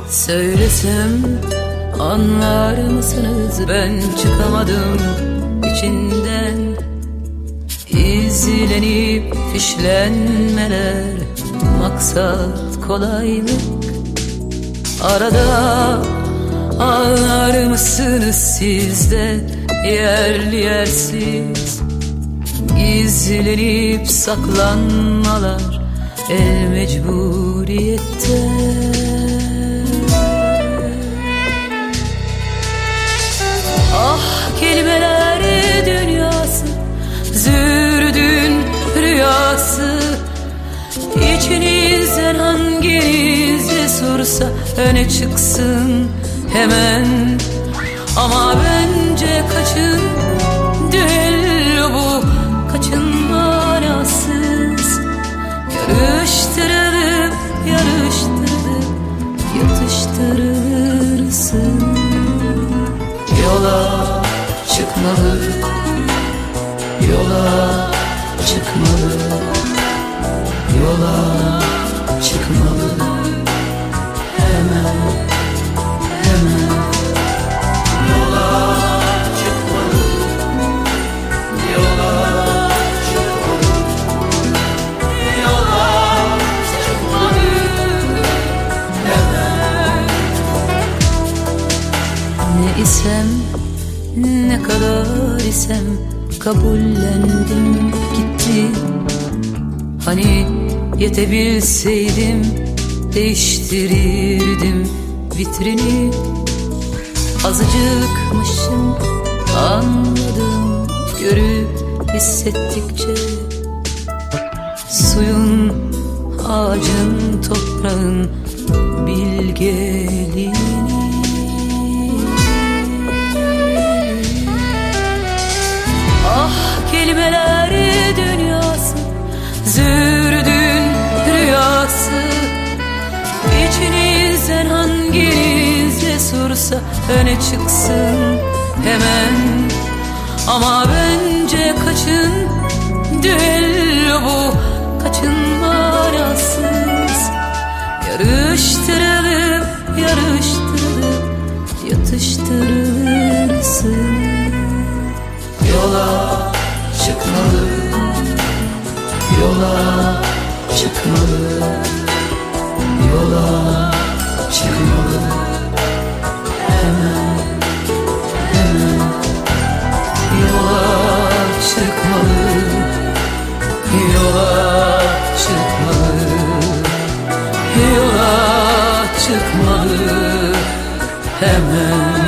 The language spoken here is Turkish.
Söylesem anlar mısınız? Ben çıkamadım içinden. İzlenip fişlenmeler, maksat kolaylık. Arada anlar mısınız siz de yerli yersiz? Gizlenip saklanmalar el mecburiyette. Ah kelimeler dünyası, zürdün rüyası. İçinizden hanginiz cesursa öne çıksın hemen. Ama bence kaçın, düello bu, kaçın manasız. Yarıştırılıp yarıştırılıp yatıştırılırsın. Yola çıkmalı, yola çıkmalı, yola çıkmalı. Hemen, hemen. Yola çıkmalı, yola çıkmalı, yola çıkmalı. Hemen. Ne isem, ne kadar isem kabullendim gitti. Hani yetebilseydim değiştirirdim vitrini. Azıcıkmışım anladım, görüp hissettikçe. Suyun, ağacın, toprağın bilgeliğini. Ah kelimeler dünyası, zürdün rüyası. İçinizden hanginiz cesursa öne çıksın hemen. Ama bence kaçın, düello bu, kaçın manasız. Yarıştırılıp yarıştırılıp yatıştırılırsın. Yola çıkmalı, yola çıkmalı, yola çıkmalı. Hemen, hemen. Yola çıkmalı, yola çıkmalı, yola çıkmalı. Hemen.